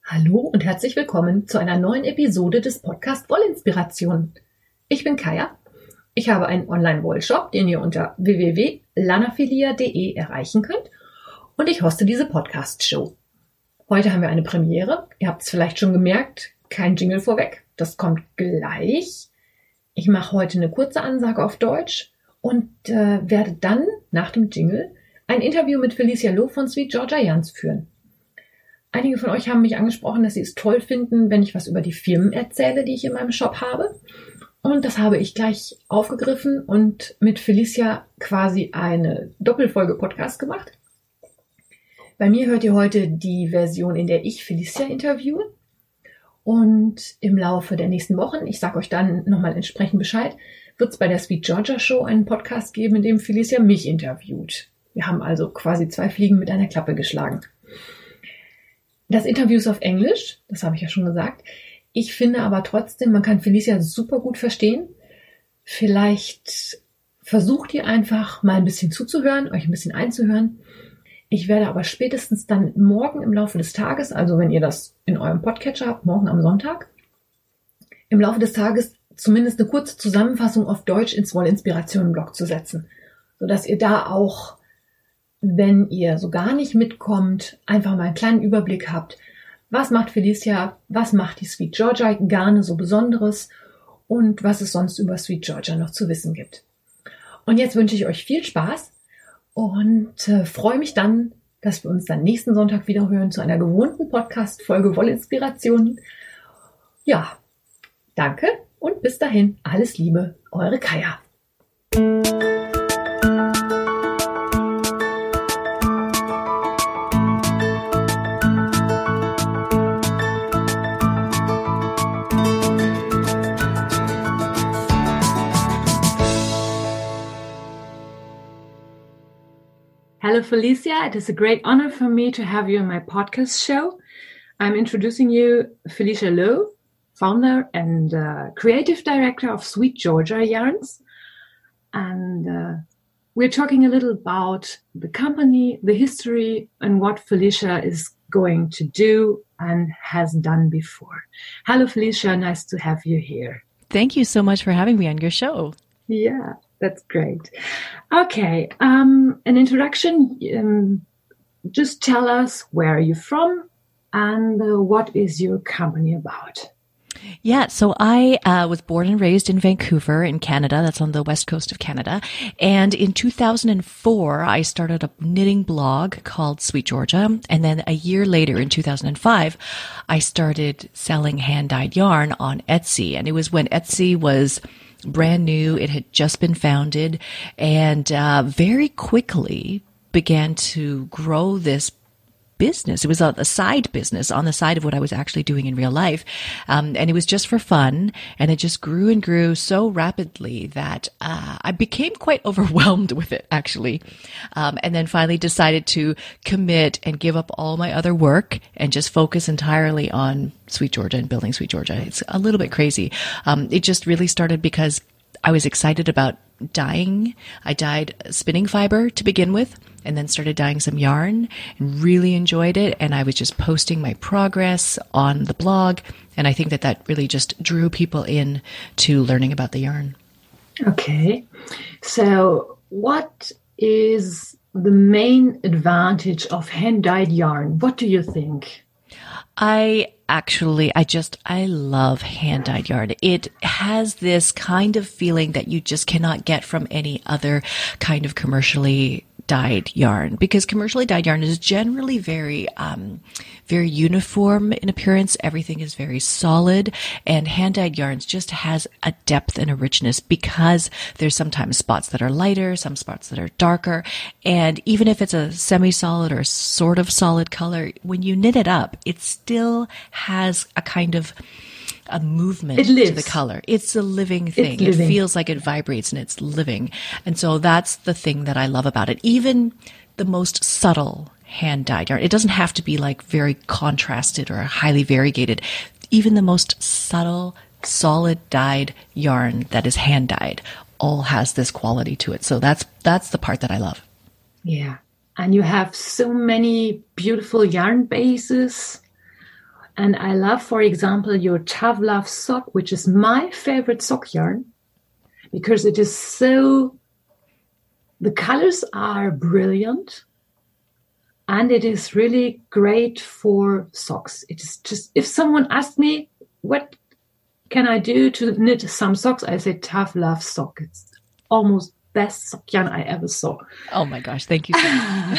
Hallo und herzlich willkommen zu einer neuen Episode des Podcast Wollinspiration. Ich bin Kaya. Ich habe einen Online-Wollshop, den ihr unter www.lanafilia.de erreichen könnt, und ich hoste diese Podcast-Show. Heute haben wir eine Premiere. Ihr habt es vielleicht schon gemerkt, kein Jingle vorweg. Das kommt gleich. Ich mache heute eine kurze Ansage auf Deutsch und werde dann nach dem Jingle ein Interview mit Felicia Loh von Sweet Georgia Yarns führen. Einige von euch haben mich angesprochen, dass sie es toll finden, wenn ich was über die Firmen erzähle, die ich in meinem Shop habe. Und das habe ich gleich aufgegriffen und mit Felicia quasi eine Doppelfolge Podcast gemacht. Bei mir hört ihr heute die Version, in der ich Felicia interviewe. Und im Laufe der nächsten Wochen, ich sage euch dann nochmal entsprechend Bescheid, wird es bei der Sweet Georgia Show einen Podcast geben, in dem Felicia mich interviewt. Wir haben also quasi 2 Fliegen mit einer Klappe geschlagen. Das Interview ist auf Englisch, das habe ich ja schon gesagt. Ich finde aber trotzdem, man kann Felicia super gut verstehen. Vielleicht versucht ihr einfach mal ein bisschen zuzuhören, euch ein bisschen einzuhören. Ich werde aber spätestens dann morgen im Laufe des Tages, also wenn ihr das in eurem Podcatcher habt, morgen am Sonntag, im Laufe des Tages zumindest eine kurze Zusammenfassung auf Deutsch ins Wollinspiration-Blog zu setzen, sodass ihr da auch, wenn ihr so gar nicht mitkommt, einfach mal einen kleinen Überblick habt. Was macht Felicia? Was macht die Sweet Georgia Garne so Besonderes? Und was es sonst über Sweet Georgia noch zu wissen gibt. Und jetzt wünsche ich euch viel Spaß und freue mich dann, dass wir uns dann nächsten Sonntag wieder hören zu einer gewohnten Podcast-Folge Wollinspiration. Ja, danke und bis dahin alles Liebe, eure Kaya. Hello, Felicia. It is a great honor for me to have you on my podcast show. I'm introducing you Felicia Loh, founder and creative director of Sweet Georgia Yarns. And we're talking a little about the company, the history, and what Felicia is going to do and has done before. Hello, Felicia. Nice to have you here. Thank you so much for having me on your show. Yeah. That's great. Okay, an introduction. Just tell us where are you from and what is your company about? Yeah, so I was born and raised in Vancouver in Canada. That's on the west coast of Canada. And in 2004, I started a knitting blog called Sweet Georgia. And then a year later, in 2005, I started selling hand-dyed yarn on Etsy. And it was when Etsy was brand new. It had just been founded and very quickly began to grow this business. It was a side business on the side of what I was actually doing in real life. And it was just for fun. And it just grew and grew so rapidly that I became quite overwhelmed with it, actually. And then finally decided to commit and give up all my other work and just focus entirely on Sweet Georgia and building Sweet Georgia. It's a little bit crazy. It just really started because I was excited about dyeing. I dyed spinning fiber to begin with and then started dyeing some yarn and really enjoyed it. And I was just posting my progress on the blog. And I think that really just drew people in to learning about the yarn. Okay. So what is the main advantage of hand-dyed yarn? What do you think? I love hand-dyed yarn. It has this kind of feeling that you just cannot get from any other kind of commercially dyed yarn, because commercially dyed yarn is generally very uniform in appearance. Everything is very solid, and hand-dyed yarns just has a depth and a richness because there's sometimes spots that are lighter, some spots that are darker, and even if it's a semi-solid or sort of solid color, when you knit it up, it still has a kind of a movement to the color. It's a living thing. It feels like it vibrates and it's living. And so that's the thing that I love about it. Even the most subtle hand-dyed yarn, it doesn't have to be like very contrasted or highly variegated. Even the most subtle, solid dyed yarn that is hand-dyed all has this quality to it. So that's the part that I love. Yeah. And you have so many beautiful yarn bases. And I love, for example, your Tough Love sock, which is my favorite sock yarn, because it is so, the colors are brilliant. And it is really great for socks. It is just, if someone asks me, what can I do to knit some socks? I say Tough Love sock. It's almost best sock yarn I ever saw. Oh my gosh. Thank you so much.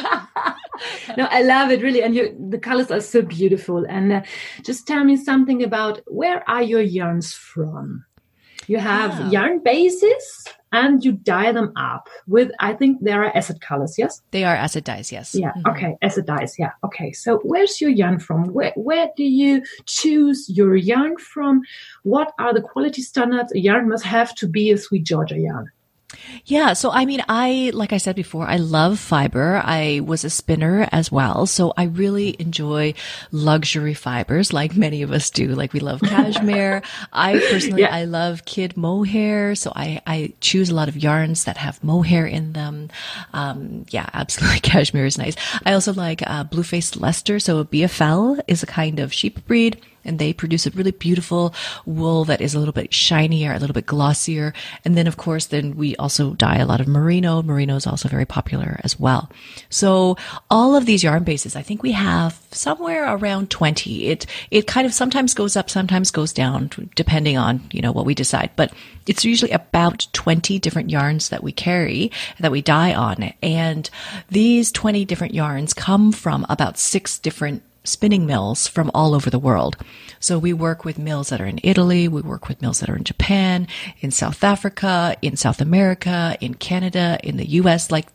No, I love it really. And the colors are so beautiful. And just tell me something about, where are your yarns from? You have yarn bases and you dye them up with, I think there are acid colors, yes? They are acid dyes, yes. Yeah, okay, acid dyes, yeah. Okay, so where's your yarn from? Where do you choose your yarn from? What are the quality standards a yarn must have to be a Sweet Georgia yarn? Yeah. So, I mean, like I said before, I love fiber. I was a spinner as well. So I really enjoy luxury fibers like many of us do. Like we love cashmere. I personally, I love kid mohair. So I choose a lot of yarns that have mohair in them. Yeah, absolutely. Cashmere is nice. I also like, blue-faced Leicester. So a BFL is a kind of sheep breed. And they produce a really beautiful wool that is a little bit shinier, a little bit glossier. And then, of course, we also dye a lot of merino. Merino is also very popular as well. So all of these yarn bases, I think we have somewhere around 20. It kind of sometimes goes up, sometimes goes down, depending on, what we decide. But it's usually about 20 different yarns that we carry, that we dye on. And these 20 different yarns come from about 6 different spinning mills from all over the world. So we work with mills that are in Italy, we work with mills that are in Japan, in South Africa, in South America, in Canada, in the US. Like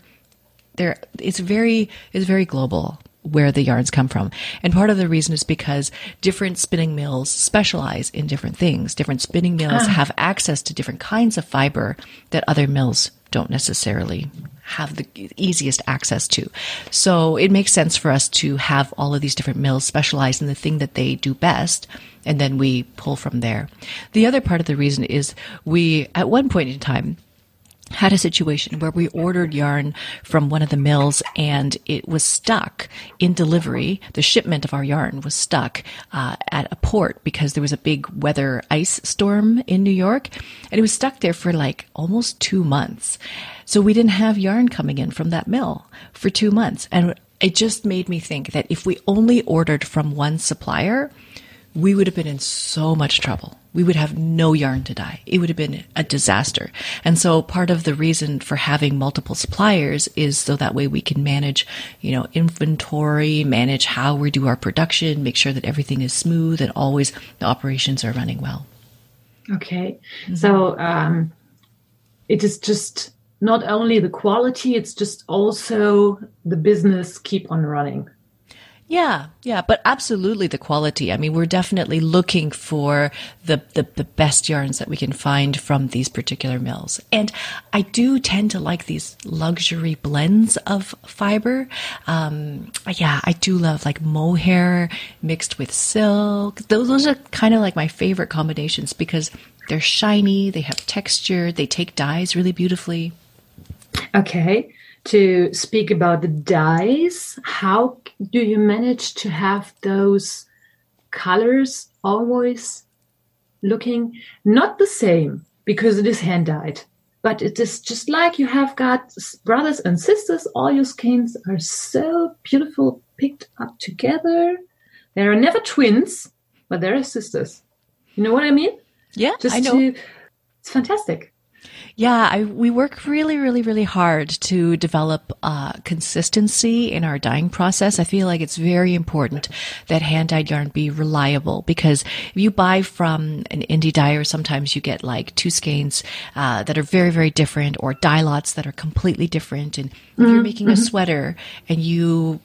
it's very global where the yarns come from. And part of the reason is because different spinning mills specialize in different things. Different spinning mills have access to different kinds of fiber that other mills don't necessarily have the easiest access to. So it makes sense for us to have all of these different mills specialize in the thing that they do best, and then we pull from there. The other part of the reason is we, at one point in time, had a situation where we ordered yarn from one of the mills and it was stuck in delivery. The shipment of our yarn was stuck at a port because there was a big weather ice storm in New York, and it was stuck there for like almost 2 months. So we didn't have yarn coming in from that mill for 2 months. And it just made me think that if we only ordered from one supplier, we would have been in so much trouble. We would have no yarn to dye. It would have been a disaster. And so part of the reason for having multiple suppliers is so that way we can manage, inventory, manage how we do our production, make sure that everything is smooth and always the operations are running well. Okay. Mm-hmm. So it is just not only the quality, it's just also the business keep on running. Yeah, but absolutely the quality. I mean, we're definitely looking for the best yarns that we can find from these particular mills. And I do tend to like these luxury blends of fiber. I do love like mohair mixed with silk. Those are kind of like my favorite combinations because they're shiny, they have texture, they take dyes really beautifully. Okay. To speak about the dyes, how do you manage to have those colors always looking not the same because it is hand dyed, but it is just like you have got brothers and sisters, all your skins are so beautiful picked up together. They are never twins, but they're sisters. You know what I mean? Yeah, I know. It's fantastic. Yeah, we work really, really, really hard to develop consistency in our dyeing process. I feel like it's very important that hand-dyed yarn be reliable because if you buy from an indie dyer, sometimes you get like 2 skeins that are very, very different or dye lots that are completely different. And if you're making a sweater and you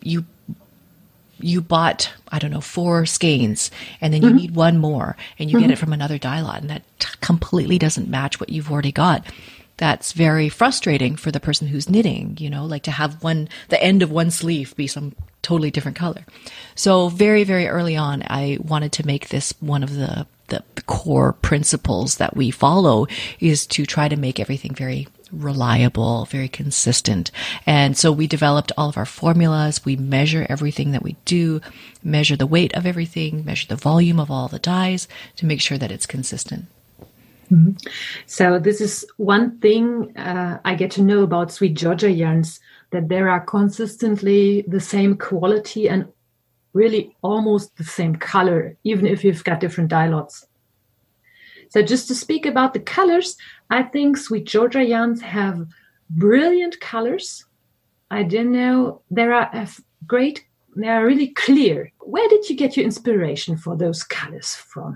bought, 4 skeins and then you need one more and you get it from another dye lot and that completely doesn't match what you've already got. That's very frustrating for the person who's knitting, like to have the end of one sleeve be some totally different color. So very, very early on, I wanted to make this one of the core principles that we follow is to try to make everything very reliable, very consistent. And so we developed all of our formulas. We measure everything that we do, measure the weight of everything, measure the volume of all the dyes to make sure that it's consistent. Mm-hmm. So this is one thing I get to know about Sweet Georgia yarns, that there are consistently the same quality and really almost the same color, even if you've got different dye lots. So just to speak about the colors, I think Sweet Georgia yarns have brilliant colors. I don't know, they are really clear. Where did you get your inspiration for those colors from?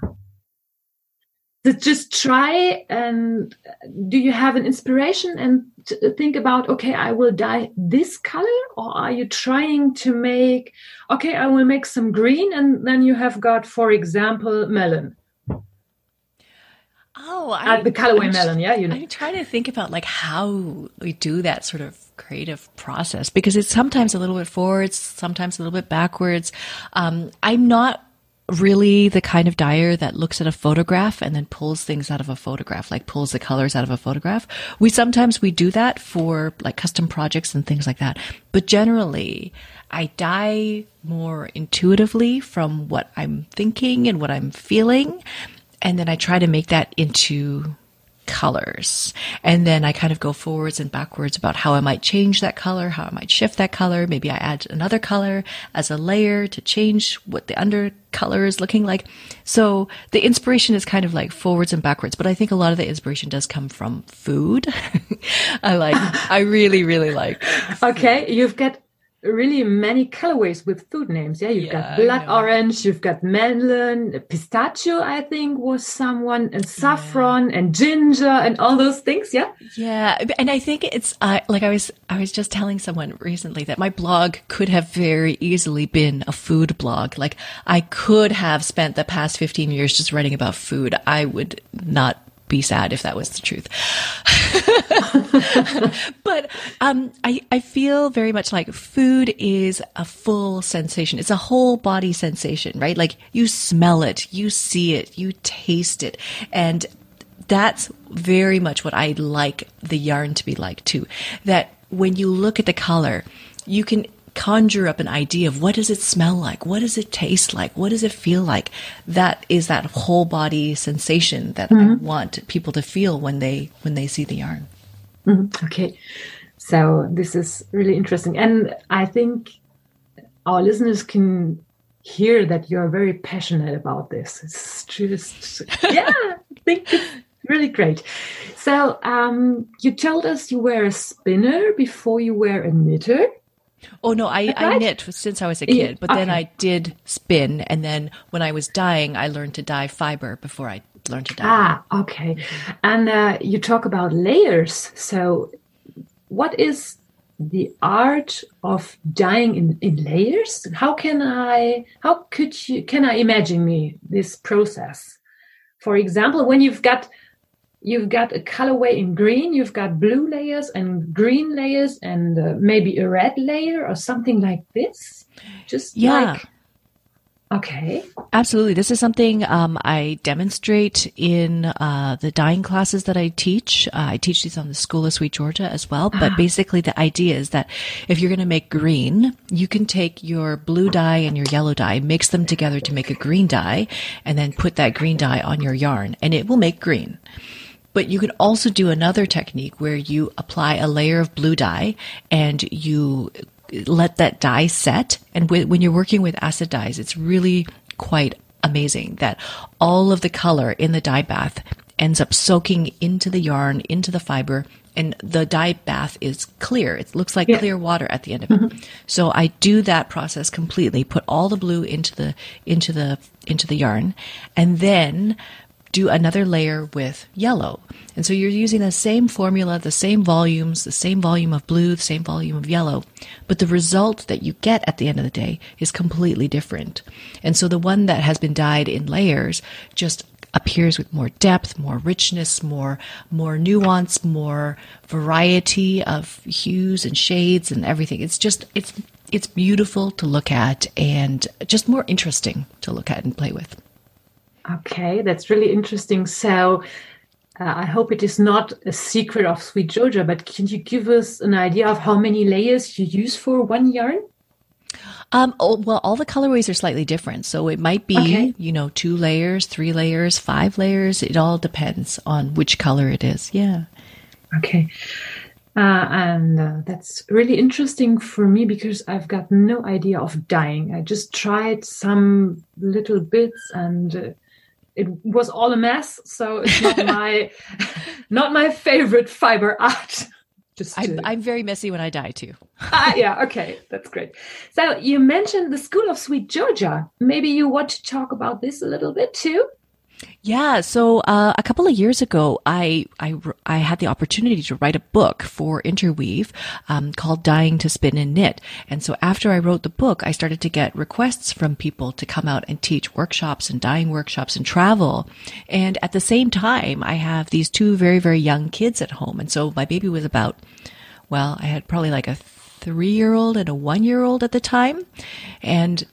Just try, and do you have an inspiration and think about, okay, I will dye this color? Or are you trying to make, okay, I will make some green, and then you have got, for example, melon. The colorway melon, yeah. I'm trying to think about like how we do that sort of creative process, because it's sometimes a little bit forwards, sometimes a little bit backwards. I'm not really the kind of dyer that looks at a photograph and then pulls things out of a photograph, like pulls the colors out of a photograph. Sometimes we do that for like custom projects and things like that. But generally, I dye more intuitively from what I'm thinking and what I'm feeling. And then I try to make that into colors. And then I kind of go forwards and backwards about how I might change that color, how I might shift that color. Maybe I add another color as a layer to change what the under color is looking like. So the inspiration is kind of like forwards and backwards, but I think a lot of the inspiration does come from food. I really, really like food. Okay, you've got really many colorways with food names. Yeah, you've got blood orange, you've got melon, pistachio, I think was someone, and saffron and ginger and all those things. Yeah. Yeah. And I think it's I was just telling someone recently that my blog could have very easily been a food blog. Like I could have spent the past 15 years just writing about food. I would not be sad if that was the truth. But I feel very much like food is a full sensation. It's a whole body sensation, right? Like you smell it, you see it, you taste it. And that's very much what I like the yarn to be like too. That when you look at the color, you can conjure up an idea of what does it smell like? What does it taste like? What does it feel like? That is that whole body sensation that I want people to feel when they see the yarn. Mm-hmm. Okay. So this is really interesting. And I think our listeners can hear that you're very passionate about this. It's just, I think it's really great. So you told us you were a spinner before you were a knitter. Oh, no, I knit since I was a kid, but then I did spin. And then when I was dyeing, I learned to dye fiber before I learned to dye. Okay. And you talk about layers. So what is the art of dyeing in layers? Can I imagine me this process? For example, when you've got a colorway in green, you've got blue layers and green layers and maybe a red layer or something like this. Okay. Absolutely. This is something I demonstrate in the dyeing classes that I teach. I teach these on the School of Sweet Georgia as well. But basically the idea is that if you're going to make green, you can take your blue dye and your yellow dye, mix them together to make a green dye, and then put that green dye on your yarn, and it will make green. But you can also do another technique where you apply a layer of blue dye and you let that dye set. And when you're working with acid dyes, it's really quite amazing that all of the color in the dye bath ends up soaking into the yarn, into the fiber, and the dye bath is clear. It looks like clear water at the end of it. Mm-hmm. So I do that process completely, put all the blue into the yarn, and then do another layer with yellow. And so you're using the same formula, the same volumes, the same volume of blue, the same volume of yellow, but the result that you get at the end of the day is completely different. And so the one that has been dyed in layers just appears with more depth, more richness, more nuance, more variety of hues and shades and everything. It's beautiful to look at and just more interesting to look at and play with. Okay, that's really interesting. So I hope it is not a secret of Sweet Georgia, but can you give us an idea of how many layers you use for one yarn? Well, all the colorways are slightly different. So it might be, Okay. 2 layers, 3 layers, 5 layers. It all depends on which color it is. Yeah. Okay. And that's really interesting for me because I've got no idea of dyeing. I just tried some little bits and it was all a mess. So it's not not my favorite fiber art. I'm very messy when I dye too. Yeah, okay, that's great. So you mentioned the School of Sweet Georgia. Maybe you want to talk about this a little bit too? Yeah. So a couple of years ago, I had the opportunity to write a book for Interweave called Dyeing to Spin and Knit. And so after I wrote the book, I started to get requests from people to come out and teach workshops and dyeing workshops and travel. And at the same time, I have these 2 very, very young kids at home. And so my baby was I had probably like a 3-year-old and a 1-year-old at the time. And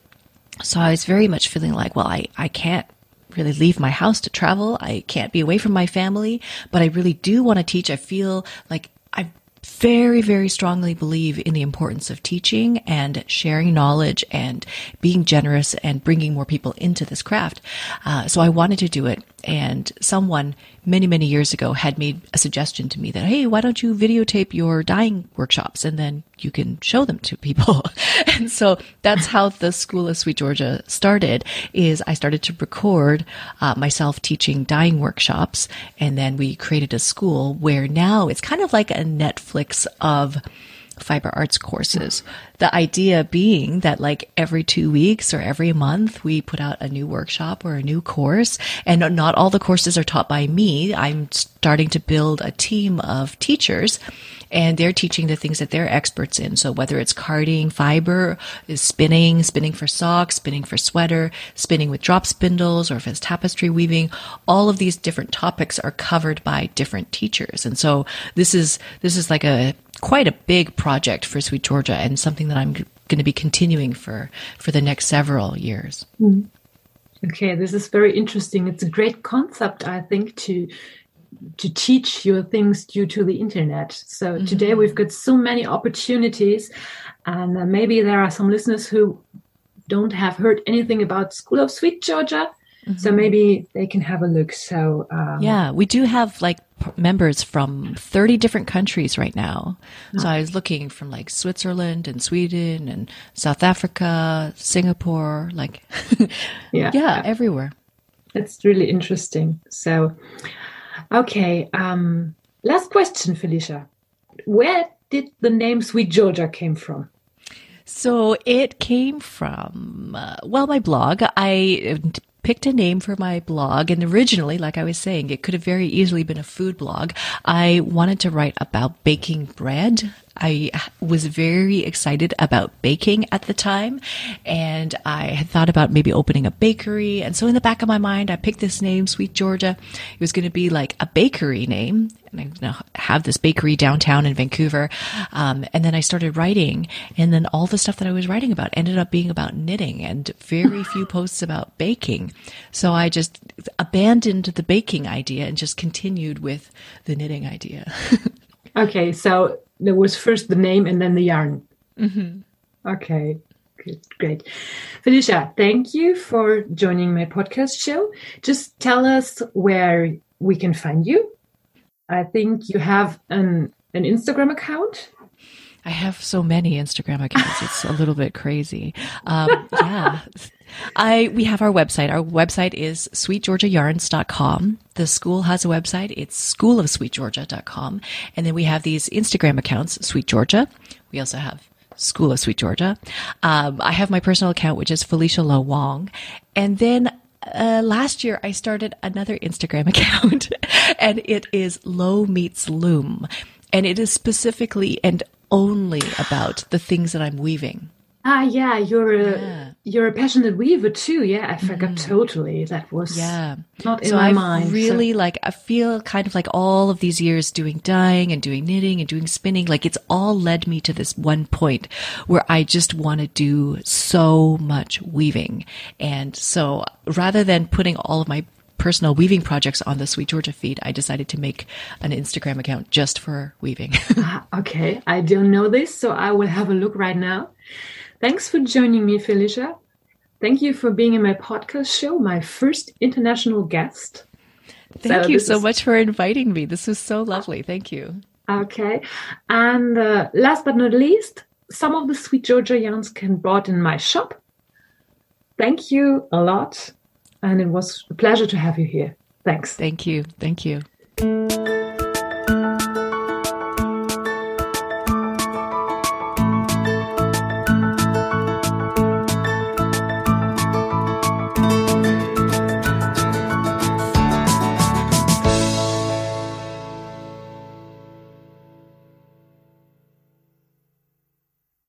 so I was very much feeling like, well, I can't really leave my house to travel. I can't be away from my family, but I really do want to teach. I feel like I very, very strongly believe in the importance of teaching and sharing knowledge and being generous and bringing more people into this craft. So I wanted to do it. And someone many, many years ago had made a suggestion to me that, hey, why don't you videotape your dyeing workshops and then you can show them to people. And so that's how the School of Sweet Georgia started, is I started to record myself teaching dyeing workshops. And then we created a school where now it's kind of like a Netflix of fiber arts courses. The idea being that like every 2 weeks or every month, we put out a new workshop or a new course, and not all the courses are taught by me. I'm starting to build a team of teachers, and they're teaching the things that they're experts in. So whether it's carding fiber, is spinning for socks, spinning for sweater, spinning with drop spindles, or if it's tapestry weaving, all of these different topics are covered by different teachers. And so this is like quite a big project for Sweet Georgia, and something that I'm going to be continuing for the next several years. Okay, this is very interesting. It's a great concept, I think, to teach your things due to the internet. So today we've got so many opportunities, and maybe there are some listeners who don't have heard anything about School of Sweet Georgia. So maybe they can have a look. So yeah, we do have like members from 30 different countries right now. So I was looking from like Switzerland and Sweden and South Africa, Singapore, like yeah, everywhere. That's really interesting. So, okay, last question, Felicia. Where did the name Sweet Georgia came from? So it came from, my blog. I picked a name for my blog, and originally, like I was saying, it could have very easily been a food blog. I wanted to write about baking bread. I was very excited about baking at the time, and I had thought about maybe opening a bakery. And so in the back of my mind, I picked this name, Sweet Georgia. It was going to be like a bakery name, and I'm going to have this bakery downtown in Vancouver. And then I started writing, and then all the stuff that I was writing about ended up being about knitting and very few posts about baking. So I just abandoned the baking idea and just continued with the knitting idea. Okay, so there was first the name and then the yarn. Okay, good, great. Felicia, thank you for joining my podcast show. Just tell us where we can find you. I think you have an Instagram account. I have so many Instagram accounts. It's a little bit crazy. Yeah. We have our website. Our website is sweetgeorgiayarns.com. The school has a website. It's schoolofsweetgeorgia.com. And then we have these Instagram accounts, Sweet Georgia. We also have School of Sweet Georgia. I have my personal account, which is Felicia Lo Wong. And then last year I started another Instagram account, and it is Lo Meets Loom. And it is specifically and only about the things that I'm weaving. Yeah, you're a passionate weaver too. Yeah, I forgot totally. That was not in my mind. Really I feel kind of like all of these years doing dyeing and doing knitting and doing spinning, like it's all led me to this one point where I just want to do so much weaving. And so rather than putting all of my personal weaving projects on the Sweet Georgia feed, I decided to make an Instagram account just for weaving. Okay, I don't know this, so I will have a look right now. Thanks for joining me, Felicia. Thank you for being in my podcast show, my first international guest. Thank you so much for inviting me. This was so lovely. Thank you. Okay. And last but not least, some of the Sweet Georgia yarns can be bought in my shop. Thank you a lot. And it was a pleasure to have you here. Thanks. Thank you. Thank you.